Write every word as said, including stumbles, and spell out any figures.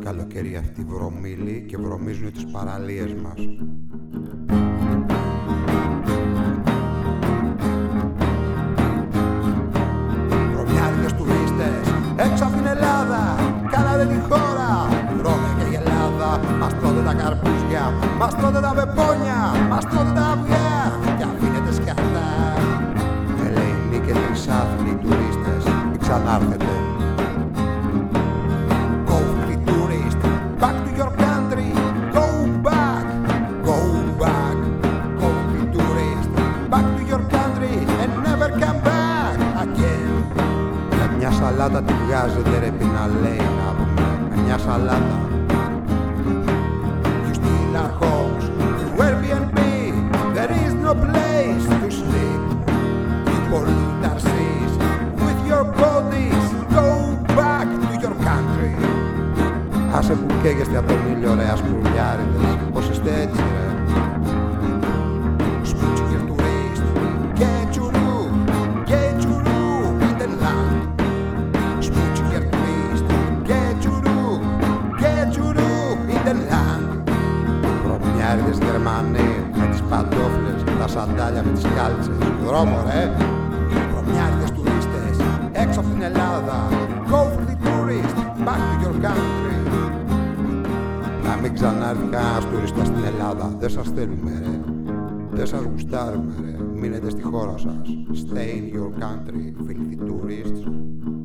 καλοκαίρι αυτοί βρωμίλοι και βρωμίζουν τις παραλίες μας. Βρωμιάριδες τουρίστες έξω από την Ελλάδα, κάνατε τη χώρα βρώμια και γελάδα. Μας τρώτε τα καρπούζια, μας τρώτε τα πεπόνια, μας τρώτε τα αυγά και αφήνετε σκατά. Ελεηνοί και τρισάθλοι τουρίστες, μην ξανάρθετε. Σαλάτα τη βγάζετε ρε πιναλέι να πούμε, μια σαλάτα. You still are homes through Airbnb, there is no place to sleep. You pollute our seas with your bodies, go back to your country. Άσε που καίγεστε από τον ήλιο ρε ασπρουλιάριδες, πως είστε έτσι ρε. Σπούτσι και τουρίστ, και τσουρού, και τσουρού in the land. Βρωμιάριδες Γερμανοί με τις παντόφλες, τα σαντάλια με τις κάλτσες. Δρόμο ρε. Βρωμιάριδες τουρίστες έξω από την Ελλάδα. Go for the tourist, back to your country. Να μην ξανάρθει κανένας τουρίστας στην Ελλάδα. Δεν σας θέλουμε ρε. Δεν σας γουστάρουμε ρε. Μείνετε στη χώρα σας. Stay in your country, filthy tourists.